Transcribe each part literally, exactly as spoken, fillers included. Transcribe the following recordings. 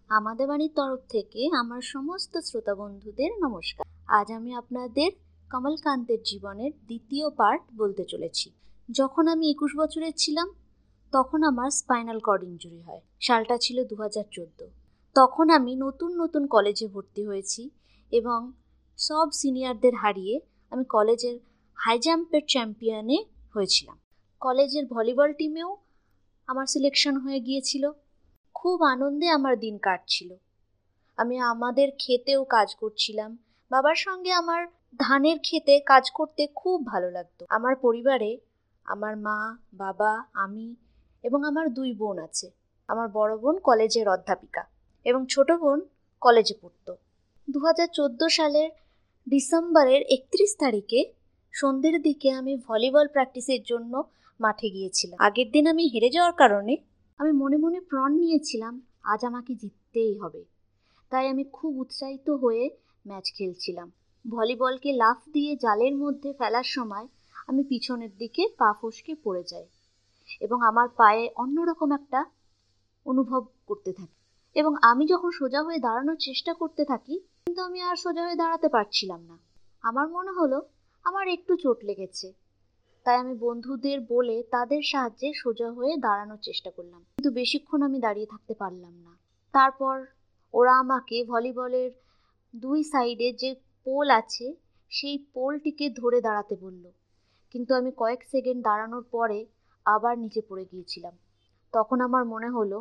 আমাদের বাড়ির তরফ থেকে আমার সমস্ত শ্রোতা বন্ধুদের নমস্কার। আজ আমি আপনাদের কমলকান্তের জীবনের দ্বিতীয় পার্ট বলতে চলেছি। যখন আমি একুশ বছরের ছিলাম তখন আমার স্পাইনাল কর্ড ইনজুরি হয়। সালটা ছিল দু হাজার চোদ্দো। তখন আমি নতুন নতুন কলেজে ভর্তি হয়েছি এবং সব সিনিয়রদের হারিয়ে আমি কলেজের হাই জাম্পের চ্যাম্পিয়নে হয়েছিলাম। কলেজের ভলিবল টিমেও আমার সিলেকশন হয়ে গিয়েছিল। খুব আনন্দে আমার দিন কাটছিল। আমি আমাদের ক্ষেতেও কাজ করছিলাম। বাবার সঙ্গে আমার ধানের ক্ষেতে কাজ করতে খুব ভালো লাগতো। আমার পরিবারে আমার মা, বাবা, আমি এবং আমার দুই বোন আছে। আমার বড় বোন কলেজের অধ্যাপিকা এবং ছোট বোন কলেজে পড়তো। দু হাজার চোদ্দো সালের ডিসেম্বরের একত্রিশ তারিখে সন্ধ্যের দিকে আমি ভলিবল প্র্যাকটিসের জন্য মাঠে গিয়েছিলাম। আগের দিন আমি হেরে যাওয়ার কারণে আমি মনে মনে প্রণ নিয়েছিলাম আজ আমাকে জিততেই হবে। তাই আমি খুব উৎসাহিত হয়ে ম্যাচ খেলছিলাম। ভলিবলকে লাফ দিয়ে জালের মধ্যে ফেলার সময় আমি পিছনের দিকে পা ফসকে পড়ে যাই এবং আমার পায়ে অন্যরকম একটা অনুভব করতে থাকি এবং আমি যখন সোজা হয়ে দাঁড়ানোর চেষ্টা করতে থাকি কিন্তু আমি আর সোজা হয়ে দাঁড়াতে পারছিলাম না। আমার মনে হলো আমার একটু চোট লেগেছে। তাই আমি বন্ধুদের বলে তাদের সাহায্যে সোজা হয়ে দাঁড়ানোর চেষ্টা করলাম, কিন্তু বেশিক্ষণ আমি দাঁড়িয়ে থাকতে পারলাম না। তারপর ওরা আমাকে ভলিবলের দুই সাইডে যে পোল আছে সেই পোলটিকে ধরে দাঁড়াতে বলল, কিন্তু আমি কয়েক সেকেন্ড দাঁড়ানোর পরে আবার নিচে পড়ে গিয়েছিলাম। তখন আমার মনে হলো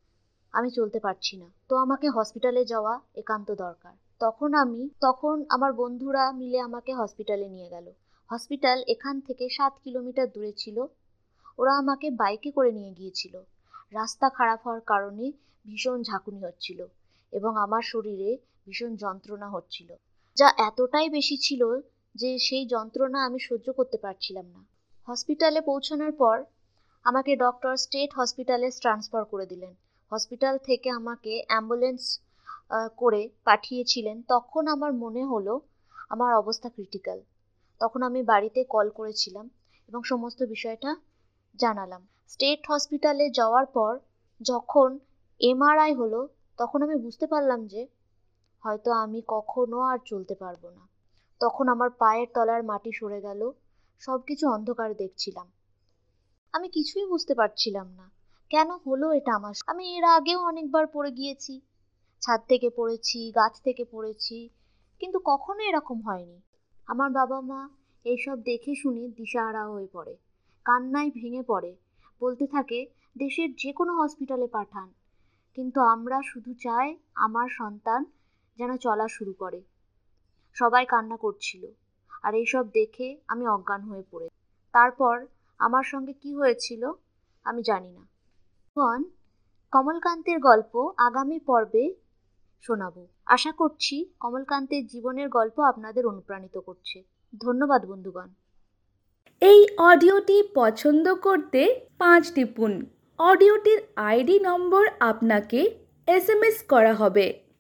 আমি চলতে পারছি না, তো আমাকে হসপিটালে যাওয়া একান্ত দরকার। তখন আমি তখন আমার বন্ধুরা মিলে আমাকে হসপিটালে নিয়ে গেল। হসপিটাল এখান থেকে সাত কিলোমিটার দূরে ছিল। ওরা আমাকে বাইকে করে নিয়ে গিয়েছিল। রাস্তা খারাপ হওয়ার কারণে ভীষণ ঝাঁকুনি হচ্ছিল এবং আমার শরীরে ভীষণ যন্ত্রণা হচ্ছিল, যা এতটাই বেশি ছিল যে সেই যন্ত্রণা আমি সহ্য করতে পারছিলাম না। হসপিটালে পৌঁছানোর পর আমাকে ডক্টর স্টেট হসপিটালে ট্রান্সফার করে দিলেন। হসপিটাল থেকে আমাকে অ্যাম্বুলেন্স করে পাঠিয়েছিলেন। তখন আমার মনে হলো আমার অবস্থা ক্রিটিক্যাল। তখন আমি বাড়িতে কল করেছিলাম এবং সমস্ত বিষয়টা জানালাম। স্টেট হসপিটালে যাওয়ার পর যখন এমআরআই হলো তখন আমি বুঝতে পারলাম যে হয়তো আমি কখনো আর চলতে পারবো না। তখন আমার পায়ের তলার মাটি সরে গেল, সব কিছু অন্ধকার দেখছিলাম। আমি কিছুই বুঝতে পারছিলাম না কেন হলো এটা আমার। আমি এর আগেও অনেকবার পড়ে গিয়েছি, ছাদ থেকে পড়েছি, গাছ থেকে পড়েছি, কিন্তু কখনো এরকম হয়নি। আমার বাবা মা এইসব দেখে শুনে দিশাহারা হয়ে পড়ে, কান্নায় ভেঙে পড়ে, বলতে থাকে দেশের যে কোনো হসপিটালে পাঠান, কিন্তু আমরা শুধু চাই আমার সন্তান যেন চলা শুরু করে। সবাই কান্না করছিল আর এইসব দেখে আমি অজ্ঞান হয়ে পড়ে। তারপর আমার সঙ্গে কি হয়েছিল আমি জানি না। কমলকান্তের গল্প আগামী পর্বে শোনাবো। আশা করছি কমলকান্তের জীবনের গল্প আপনাদের অনুপ্রাণিত করছে। ধন্যবাদ বন্ধুগণ। এই অডিওটি পছন্দ করতে পাঁচ টিপুন। অডিওটির আইডি নম্বর আপনাকে এস এম এস করা হবে।